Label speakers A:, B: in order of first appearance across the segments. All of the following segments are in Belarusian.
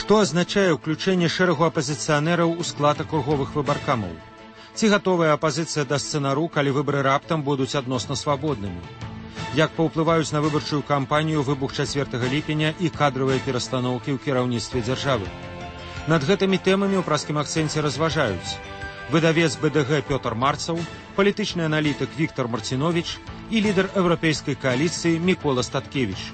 A: Што азначае ўключэнне шэрагу апазіцыянераў у склад акруговых выбаркамаў? Ці гатовая апазіцыя да сцэнару, калі выбары раптам будуць адносна свабоднымі? Як паўплываюць на выбарчую кампанію выбух 4 ліпеня і кадравыя перастаноўкі ў кіраўніцтве дзяржавы? Над гэтымі тэмамі ў праскім акцэнце разважаюць выдавец БДГ Пётр Марцаў, палітычны аналітык Віктор Марціновіч і лідар еўрапейскай кааліцыі Мікола Статкевіч.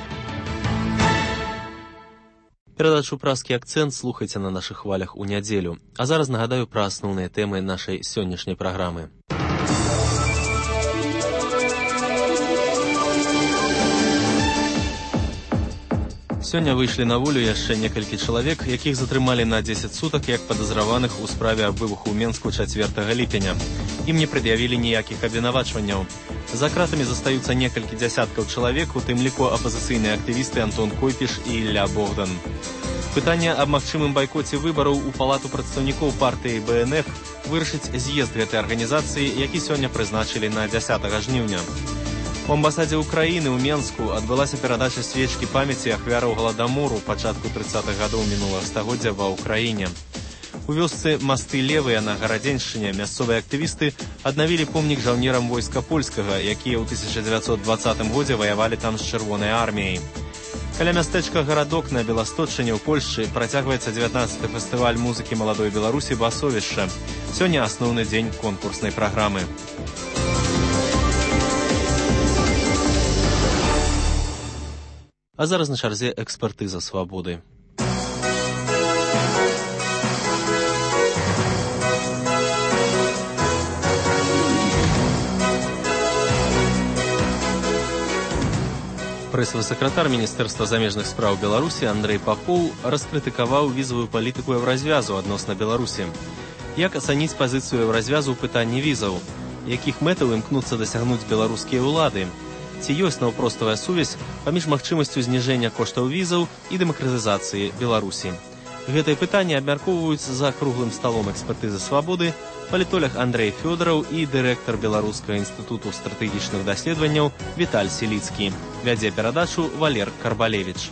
B: Перадачу «Праскі акцэнт» слухайце на нашых хвалях у нядзелю. А зараз нагадаю пра асноўныя тэмы нашай сённяшняй праграмы. Сёння выйшлі на волю яшчэ некалькі чалавек, якіх затрымалі на 10 сутак як падазраваных у справе аб выбуху ў Менску 4 ліпеня. Ім не прад'явілі ніякіх абвінавачванняў. За кратамі застаюцца некалькі дзясяткаў чалавек, у тым ліку апазіцыйныя актывісты Антон Койпіш і Ілля Богдан. Пытанне аб магчымым байкоце выбараў у палату прадстаўнікоў партыі БНФ вырашыць з'езд гэтай арганізацыі, які сёння прызначылі на 10 жніўня. У амбасадзе Украіны ў Менску адбылася перадача свечкі памяці ахвяраў галадамору пачатку 30-х гадоў мінулага стагоддзя ва ўкраіне. У вёсцы Масты Левыя на Гарадзеншчыне мясцовыя актывісты аднавілі помнік жаўнерам войска польскага, якія ў 1920 годзе ваявалі там з чырвонай арміяй. Каля мястэчка Гарадок на Беласточчыне ў Польшчы працягваецца 19-й фестываль музыкі маладой Беларусі «Басовішча». Сёння асноўны дзень конкурснай праграмы. А зараз на чарзе экспертыза свабоды. Прэсавы сакратар Міністэрства замежных спраў Беларусі Андрэй Папоў раскрытыкаваў візавую палітыку еўразвязу адносна Беларусі. Як ацаніць пазіцыю еўразвязу ў пытанні візаў? Якіх мэтаў імкнуцца дасягнуць беларускія ўлады? Ці ёсць наўпроставая сувязь паміж магчымасцю зніжэння коштаў візаў і дэмакратызацыі Беларусі? Гэтыя пытанні абмяркоўваюць за круглым сталом экспертызы свабоды палітолог Андрэй Фёдораў і дырэктар Беларускага інстытуту стратэгічных даследаванняў Віталь Селіцкі. Вядзе перадачу Валер Карбалевіч.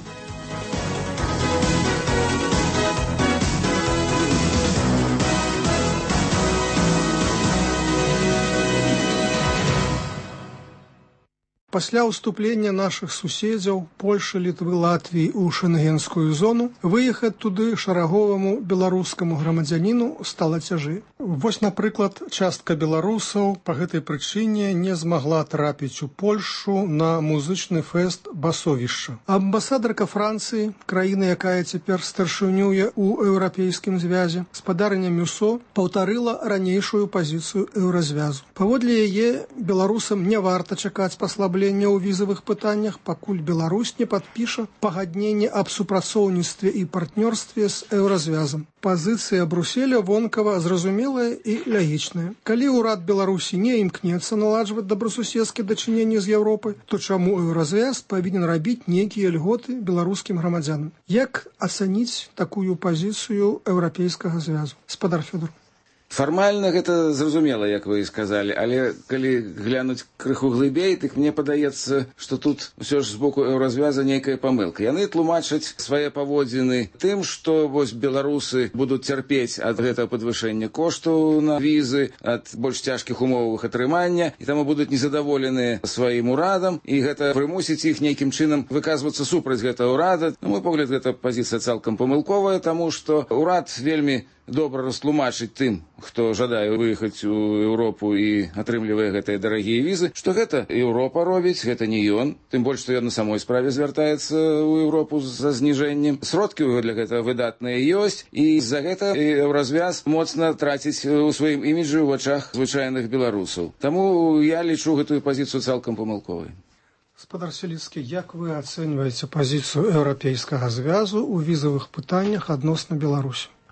C: Пасля ўступлення нашых суседзяў Польшы, Літвы, Латвіі ў шэнгенскую зону выехаць туды шараговаму беларускаму грамадзяніну стала цяжэй. Вось, напрыклад, частка беларусаў па гэтай прычыне не змагла трапіць у Польшу на музычны фэст «Басовішча». Амбасадарка Францыі, краіны, якая цяпер старшынюе ў еўрапейскім звязе, спадарня Мюсо паўтарыла ранейшую пазіцыю еўразвязу. Паводле яе беларусам не варта чакаць паслаблення ў візавых пытаннях, пакуль Беларусь не падпіша пагадненне аб супрацоўніцтве і партнёрстве з еўразвязам. Пазіцыя Бруселя вонкава зразумелая і лагічная. Калі ўрад Беларусі не імкнецца наладжваць добрасуседскія дачыненні з Еўропай, то чаму еўразвяз павінен рабіць нейкія льготы беларускім грамадзянам? Як ацаніць такую пазіцыю еўрапейскага звязу? Спадар Фёдор.
D: Фармальна гэта зразумела, як вы і сказалі, але калі глянуць крыху глыбей, дык мне падаецца, што тут усё ж з боку еўразвяза нейкая памылка. Яны тлумачаць свае паводзіны тым, што вось беларусы будуць цярпець ад гэтага падвышэння кошту на візы, ад больш цяжкіх умоваў іх атрымання, і таму будуць незадаволеныя сваім урадам, і гэта прымусіць іх нейкім чынам выказвацца супраць гэтага ўрада. На мой погляд, гэта пазіцыя цалкам памылковая, таму што ўрад вельмі добра растлумачыць тым, хто жадае выехаць у Еўропу і атрымлівае гэтыя дарагія візы, што гэта Еўропа робіць, гэта не ён, тым больш, што ён на самой справе звяртаецца ў Еўропу за зніжэннем. Сродкі для гэтага выдатныя ёсць, і з-за гэта еўразвяз моцна траціць у сваім іміджы ў вачах звычайных беларусаў. Таму я лічу гэтую пазіцыю цалкам памылковай.
C: Спадар Селіцкі, як вы ацэньваеце пазіцыю еўрапейскага звязу ў візавых пытаннях адносна Беларусі?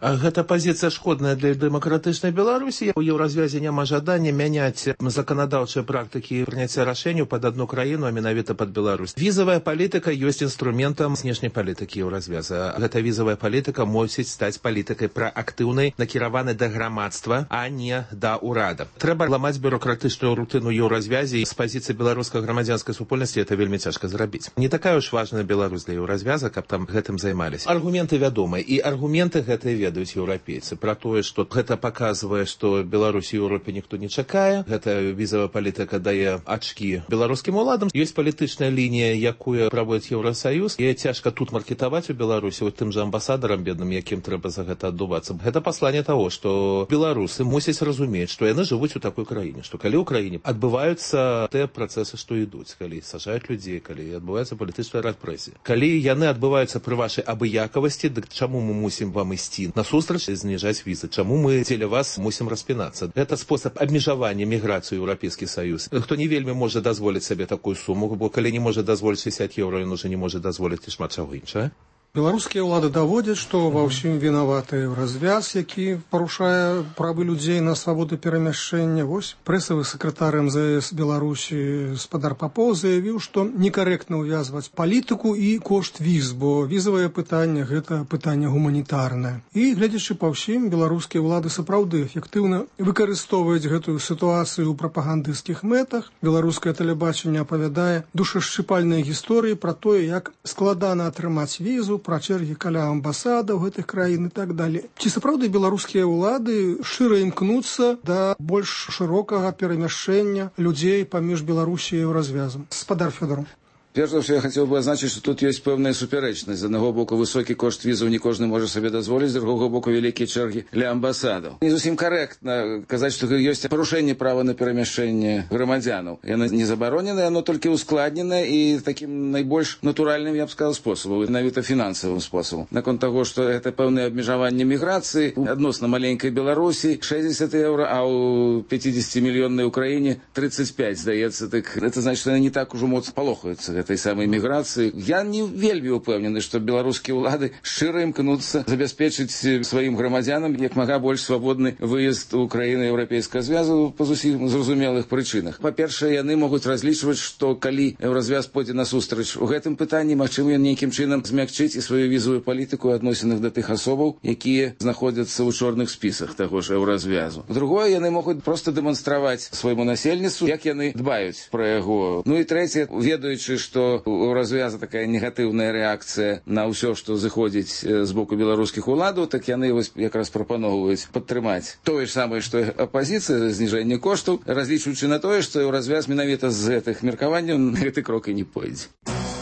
E: Гэта пазіцыя шкодная для дэмакратычнай Беларусі. У Еўразвязе няма жадання мяняць заканадаўчыя практыкі прыняцця рашэнняў пад адну краіну, а менавіта пад Беларусь. Візавая палітыка ёсць інструментам знешняй палітыкі Еўразвяза. Гэта візавая палітыка мусіць стаць палітыкай праактыўнай, накіраванай да грамадства, а не да ўрада. Трэба ламаць бюрократычную рутыну Еўразвязе, і з пазіцыі беларускай грамадзянскай супольнасці это вельмі цяжка зрабіць. Не такая уж важная Беларусь для Еўразвяза, каб там гэтым займаліся. Аргументы вядомыя, і аргументы гэтыя ведаюць еўрапейцы пра тое, што гэта паказвае, што Беларусі ў Еўропе ніхто не чакае. Гэта візавая палітыка дае ачкі беларускім уладам. Ёсць палітычная лінія, якую праводзіць Еўрасаюз. Яе цяжка тут маркетаваць у Беларусі тым жа амбасадарам бедным, якім трэба за гэта аддувацца. Гэта пасланне таго, што беларусы мусяць разумець, што яны жывуць у такой краіне, што калі ў краіне адбываюцца тыя працэсы, што ідуць, калі сажаюць людзей, калі адбываецца палітычная рэпрэсія. Калі яны адбываюцца пры вашай абыякавасці, дык чаму мы мусім вам ісці насустрач і зніжаць візы? Чаму мы дзеля вас мусім распінацца? Гэта спосаб абмежавання міграцыі ў Еўрапейскі Саюз. Хто не вельмі можа дазволіць сабе такую суму, бо калі не можа дазволіць 60 еўра, ён уже не можа дазволіць і шмат чаго іншага.
C: Беларускія ўлады даводзяць, што ва ўсім вінаваты Еўразвяз, які парушае правы людзей на свабоду перамяшчэння. Вось прэсавы сакратар МЗС Беларусі спадар Папоў заявіў, што некарэктна ўвязваць палітыку і кошт віз, бо візавае пытанне гэта пытанне гуманітарнае. І глядзячы па ўсім, беларускія ўлады сапраўды эфектыўна выкарыстоўваюць гэтую сітуацыю ў прапагандысцкіх мэтах. Беларускае тэлебачанне апавядае душашчыпальныя гісторыі пра тое, як складана атрымаць візу, пра чэргі каля амбасадаў гэтых краін і так далее. Ці сапраўды беларускія ўлады шчыра імкнуцца да больш шырокага перамяшчэння людзей паміж Беларусі і Еўразвязам? Спадар Фёдоров.
D: Перш за ўсё, я хацеў бы адзначыць, што тут ёсць пэўная супярэчнасць. З аднаго боку, высокі кошт візаў не кожны можа сабе дазволіць, з другога боку, вялікія чэргі ля амбасадаў. Не зусім карэктна казаць, што ёсць парушэнне права на перамяшчэнне грамадзянаў. Яно не забароненае, яно толькі ускладненае і такім найбольш натуральным, я б сказаў, спосабам, менавіта фінансавым спосабам. Наконт таго, што гэта пэўнае абмежаванне міграцыі адносна маленькай Беларусі 60 еўра, а ў 50-мільённай Украіне 35, здаецца. Так гэта значыць, што яны не так ужо моцна палохаюцца этой самой міграцыі. Я не вельмі упэўнены, што беларускія ўлады шчыра імкнуцца забяспечыць сваім грамадзянам як мага больш свабодны выезд у краіны Еўрапейскага звязу па зусім зразумелых прычынах. Па-першае, яны могуць разлічваць, што калі Еўразвяз пойдзе насустрач у гэтым пытанні, магчыма, ён нейкім чынам змякчыць і сваю візавую палітыку адносінах да тых асобаў, якія знаходзяцца ў чорных спісах таго ж Еўразвязу. Другое, яны могуць проста дэманстраваць свайму насельніцтву, як яны дбаюць пра яго. Ну і трэцяе, ведаючы, што у развяза такая негатыўная рэакцыя на ўсё, што зыходзіць з боку беларускіх уладаў, так яны вось якраз прапаноўваюць падтрымаць тое ж самае, што апазіцыя, зніжэнне коштаў, разлічваючы на тое, што развяз менавіта з гэтых меркаванняў на гэты крок і не пойдзе.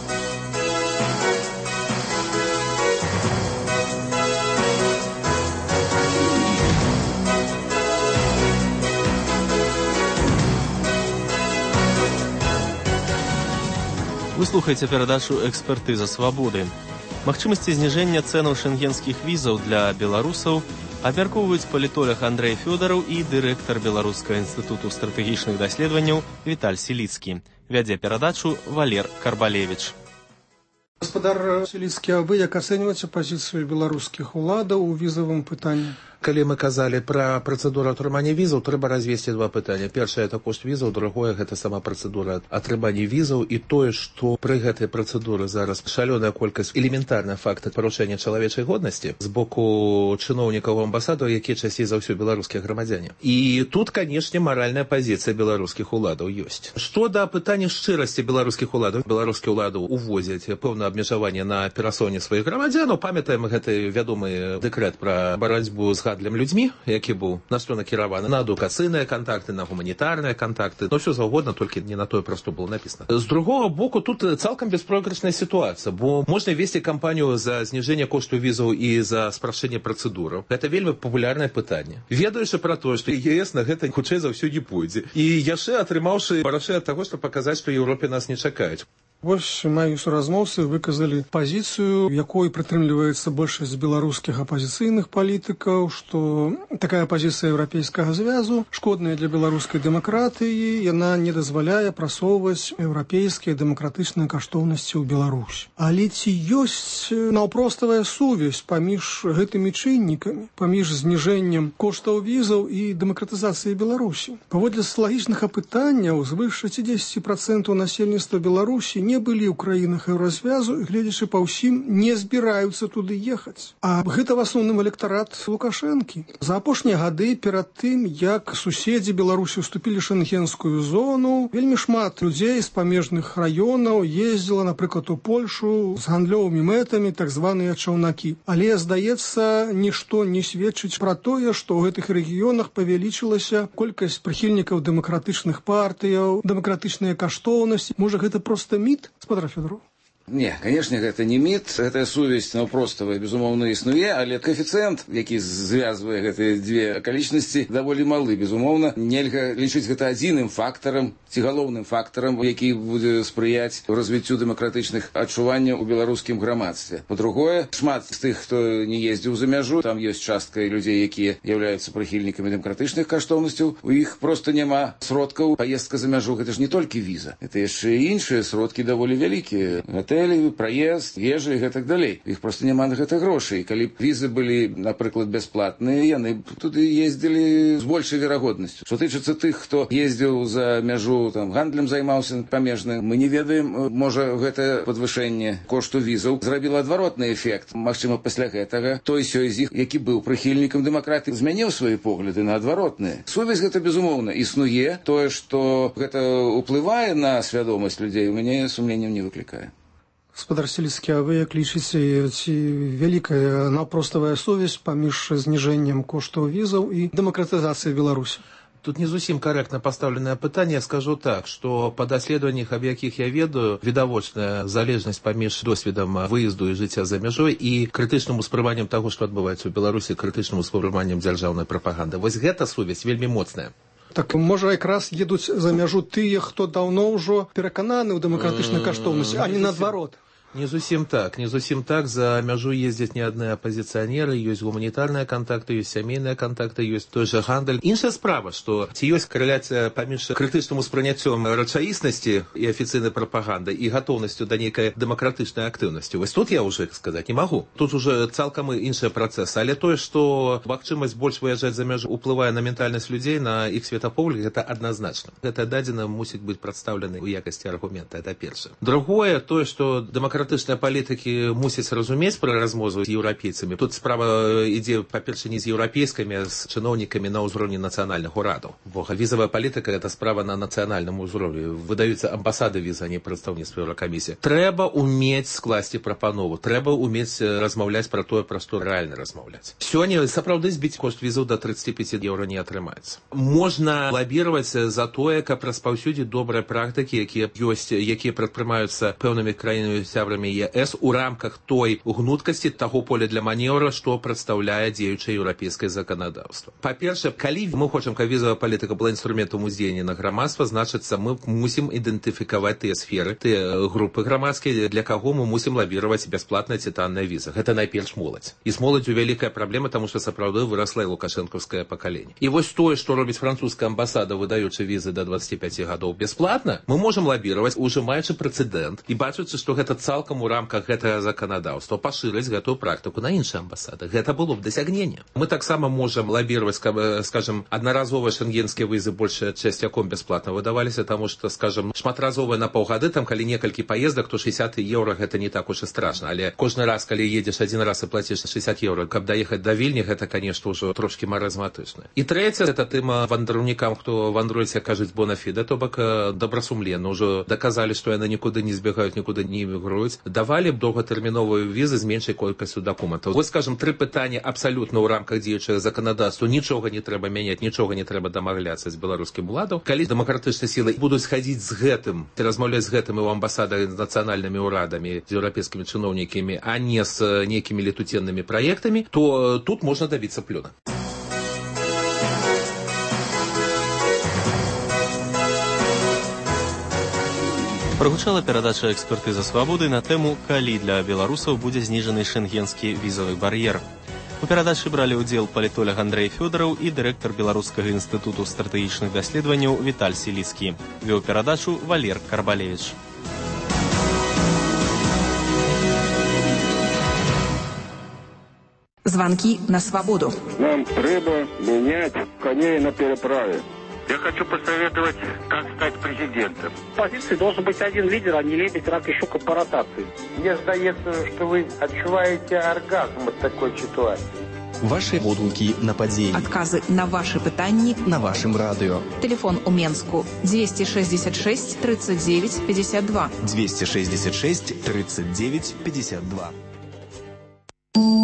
B: Вы слухаеце перадачу «Экспертыза свабоды». Магчымасці зніжэння цэнаў шэнгенскіх візаў для беларусаў абмяркоўваюць палітолог Андрэй Фёдораў і дырэктар Беларускага інстытуту стратэгічных даследаванняў Віталь Сіліцкі. Вядзе перадачу Валер Карбалевіч.
C: Гаспадар Сіліцкі, а вы як ацэньваеце пазіцыю беларускіх уладаў у візавым пытанні?
E: Калі мы казалі пра працэдуру атрымання візаў, трэба развесці два пытання. Першае – это кошт візаў, другое – гэта сама працэдура атрымання візаў і тое, што пры гэтай працэдуры зараз шалёная колькасць элементарных фактаў парушэння чалавечай годнасці з боку чыноўнікаў амбасадаў, якія часцей за ўсё беларускія грамадзяне. І тут, канешне, маральная пазіцыя беларускіх уладаў ёсць. Што да пытання шчырасці беларускіх уладаў, беларускія ўлады увозяць пэўнае абмежаванне на перасоўне сваіх грамадзянаў. Памятаем гэты вядомы дэкрэт пра барацьбу з гандлем людзьмі, які быў на што накіраваны на адукацыйныя кантакты, на гуманітарныя кантакты, но ўсё заўгодна, толькі не на тое проста было напісана. З другога боку, тут цалкам беспройгрышная сітуацыя, бо можна весці кампанію за зніжэнне кошту візаў і за спрашчэнне працэдураў. Гэта вельмі папулярнае пытанне. Ведаючы пра тое, што ЕС на гэта хутчэй за ўсё не пойдзе. І яшчэ атрымаўшы барачэй ад таго, што паказаць, што Еўропе нас не чакаюць.
C: Вось мае суразмоўцы выказалі пазіцыю, якой прытрымліваецца большасць беларускіх апазіцыйных палітыкаў, што такая пазіцыя Еўрапейскага звязу шкодная для беларускай дэмакратыі, яна не дазваляе прасоўваць еўрапейскія дэмакратычныя каштоўнасці ў Беларусі. Але ці ёсць наўпроставая сувязь паміж гэтымі чыннікамі, паміж зніжэннем коштаў візаў і дэмакратызацыяй Беларусі? Паводле соцыялагічных апытанняў, звыш 60% насельніцтва Беларусі не былі ў краінах Еўразвязу і, гледзячы па ўсім, не збіраюцца туды ехаць. А гэта в асноўным электарат Лукашэнкі. За апошнія гады, перад тым, як суседзі Беларусі ўступілі ў шэнгенскую зону, вельмі шмат людзей з памежных раёнаў ездзіла, напрыклад, у Польшу з гандлёвымі мэтамі, так званыя чаўнакі. Але, здаецца, нішто не сведчыць пра тое, што ў гэтых рэгіёнах павялічылася колькасць прыхільнікаў дэмакратычных партыяў, дэмакратычныя каштоўнасці. Можа, гэта проста міт, спадар Фёдоров?
D: Не, конечно, гэта не міт, гэтая сувязь наўпроставая, безумоўна, існуе, але коэфіцыент, які звязвае гэтыя дзве акалічнасці, даволі малы. Безумоўна, нельга лічыць гэта адзіным фактарам, ці галоўным фактарам, які будзе спрыяць развіццю дэмакратычных адчуванняў у беларускім грамадстве. Па-другое, шмат з тых, хто не ездзіў за мяжу, там ёсць частка людзей, якія з'яўляюцца прыхільнікамі дэмакратычных каштоўнасцяў, у іх проста няма сродкаў. Паездка за мяжу, гэта ж не толькі віза, гэта яшчэ і іншыя сродкі даволі вялікія. Праезд, ежа і гэтак далей. Іх проста няма на гэта грошай. Калі б візы былі, напрыклад, бясплатныя, яны туды ездзілі з большай верагоднасцю. Што тычыцца тых, хто ездзіў за мяжу, там, гандлем займаўся памежным, мы не ведаем, можа, гэта падвышэнне кошту візаў зрабіла адваротны эфект. Магчыма, пасля гэтага той сёй з іх, які быў прыхільнікам дэмакратыі, змяніў свае погляды на адваротныя. Сувязь гэта, безумоўна, існуе. Тое, што гэта ўплывае на свядомасць людзей, у мяне сумленнем не выклікае.
C: Спадар Селіцкі, а вы як лічыце, ці вялікая наўпроставая сувязь паміж зніжэннем коштаў візаў і дэмакратызацыяй Беларусі?
E: Тут не зусім корректно поставленное пытанне. Я скажу так, что по даследаваннях, аб якіх я ведаю, відавочная залежнасць паміж досведам выезду і жыцця за мяжой і крытычным успрыманнем таго, што адбываецца ў Беларусі, крытычным успрыманнем дзяржаўнай прапаганды. Вось гэта сувязь вельмі моцная.
C: Так, можа, якраз едуць за мяжу тыя, хто даўно ўжо перакананы ў дэмакратычнай каштоўнасці, а не наадварот.
E: Не зусім так. За мяжу ездзяць не адны апазіцыянеры, ёсць гуманітарныя кантакты, ёсць сямейныя кантакты, ёсць той жа гандаль. Іншая справа, што ці ёсць карэляцыя паміж крытычным успрыняццём рэчаіснасці і афіцыйнай прапаганды і гатоўнасцю да нейкай дэмакратычнай актыўнасці. Вось тут я ўжо сказаць не магу. Тут уже цалкам іншыя працэсы. Але тое, што магчымасць больш выязджаць за мяжу уплывае на ментальнасць людзей, на іх светапогляд, гэта адназначна. Гэта дадзена мусіць быць прадстаўлены ў якасці аргумента. Это першае. Другое, тое, што дэмакратычныя палітыкі мусяць разумець пра размову з еўрапейцамі. Тут справа ідзе, па-перше, не з еўрапейскімі, а з чыноўнікамі на ўзроўні нацыянальных урадаў. Бо візавая палітыка – гэта справа на нацыянальным узроўні. Выдаюцца амбасады віза, а не прадстаўніцтва Еўракамісіі. Трэба ўмець скласці прапанову, трэба ўмець размаўляць пра тое, пра што рэальна размаўляць. Сёння сапраўды збіць кошт візаў да 35 еўра не атрымаецца. Можна лабіраваць за тое, каб распаўсюдзіць добрыя практыкі, якія ёсць, якія прадпрымаюцца пэўнымі краінамі ЕС у рамках той гнуткасці таго поля для маневра, што прадстаўляе дзеючае еўрапейскае заканадаўства. Па-першае, калі мы хочам, каб візавая палітыка была інструментам уздзеяння на грамадства, значыцца, мы мусім ідэнтыфікаваць тыя сферы, тыя групы грамадскія, для каго мы мусім лабіраваць бясплатная ці танная віза. Гэта найперш моладзь. І з моладзю вялікая праблема, таму што сапраўды вырасла і лукашэнкаўскае пакаленне. І вось тое, што робіць французская амбасада, выдаючы візы да 25 гадоў бясплатна, мы можам лабіраваць, ужымаючы прэцэдэнт і бачыцца, што гэта цалкам у рамках гэтага заканадаўства пашырыць гэтую практыку на іншыя амбасады. Гэта было б дасягненне. Мы таксама можам лабіраваць, скажем, аднаразовыя шэнгенскія візы большая часцяком бясплатна выдаваліся, таму што, скажем, шматразовыя на паўгады, там калі некалькі паездак, то 60 еўра гэта не так уж і страшна. Але кожны раз, калі едзеш адзін раз і плаціш 60 еўра, каб даехаць да Вільні, гэта, конечно, ўжо трошкі маразматычна. І трэцяе, гэта тэма вандраўнікам, хто вандруецца, кажуць, бонафіде, то бок добрасумленна ўжо даказалі, што яны нікуды не збегаюць, нікуды не эмігруюць. Давалі б доўгатэрміновыя візы з меншай колькасцю дакументаў. Вось, скажем, 3 пытання абсалютна ў рамках дзеючага заканадаўства. Нічога не трэба мяняць, нічога не трэба дамагляцца з беларускім уладам. Калі дэмакратычныя сілы будуць хадзіць з гэтым, размаўляць з гэтым і ў амбасадах з нацыянальнымі ўрадамі, з еўрапейскімі чыноўнікамі, а не з нейкімі летуценнымі праектамі, то тут можна дабіцца плёна.
B: Прагучала перадача «Экспертыза свабоды» на тэму «Калі для беларусаў будзе зніжаны шэнгенскі візавы бар'ер». У перадачы бралі ўдзел палітолог Андрэй Фёдараў і дырэктар Беларускага інстытуту стратэгічных даследаванняў Віталь Селіцкі. Вёў перадачу Валер Карбалевіч.
F: Звонки на свободу.
G: Нам треба менять коней на переправе.
H: Я хочу посоветовать, как стать президентом.
I: В позиции должен быть один лидер, а не лебедь, рак и щука по ротации.
J: Мне здається, что вы отчуваете оргазм от такой ситуации.
K: Ваши водгуки на подзеи.
F: Отказы на ваши питания
K: на вашем радио.
F: Телефон у Менску 266 39 52.
K: 266 39 52.